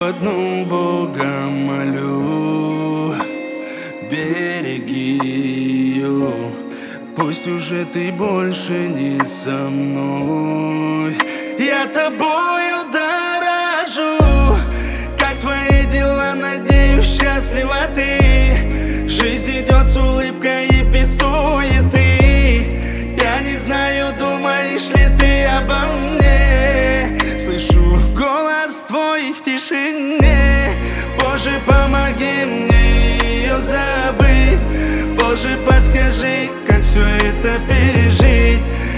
Одну Бога молю, береги ее. Пусть уже ты больше не со мной. Я тобою дорожу. Как твои дела, надеюсь, счастлива ты. Жизнь идет с улыбкой и без суеты. Я не знаю, думаешь ли ты обо мне. Слышу голос твой в тишине. Боже, помоги мне ее забыть. Боже, подскажи, как все это пережить.